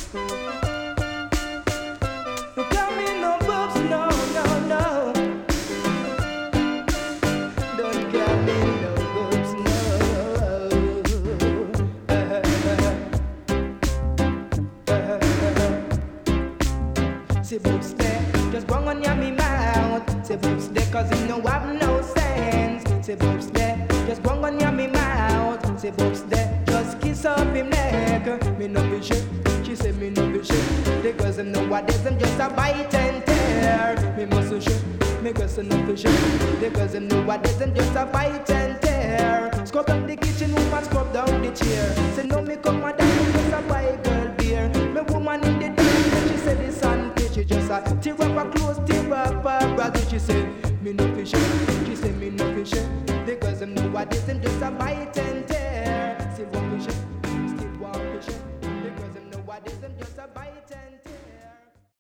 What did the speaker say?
Tell me no boobs, no, no, no. Don't call me no boobs, no. Say boobs there, just go on your me mouth. Say boobs there, cause you know have no sense. Say boobs there, just go on your me mouth. Say boobs there, just kiss up him neck. Me no be shit, she say me no be shit. Because them nowadays them just a bite and tear. Me must shit, me cause no be shit. Because them nowadays them just a bite and tear. Scrub down the kitchen woman, scrub down the chair. Say no me come and down, just a buy girl beer. Me woman in the dark, she say the sun pitch. She just a tear up her clothes, tear up her brother. She say me no fish, she say me no fish. Because them nowadays them just a bite.